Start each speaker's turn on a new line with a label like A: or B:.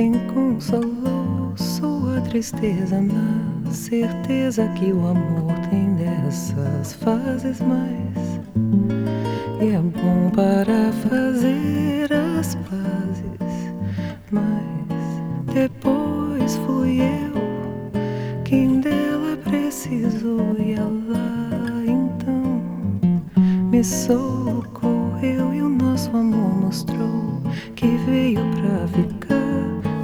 A: Quem consolou sua tristeza na certeza que o amor tem dessas fases mais. E é bom para fazer as pazes, mas depois fui eu quem dela precisou e ela então me socorreu e o nosso amor mostrou que veio pra ficar.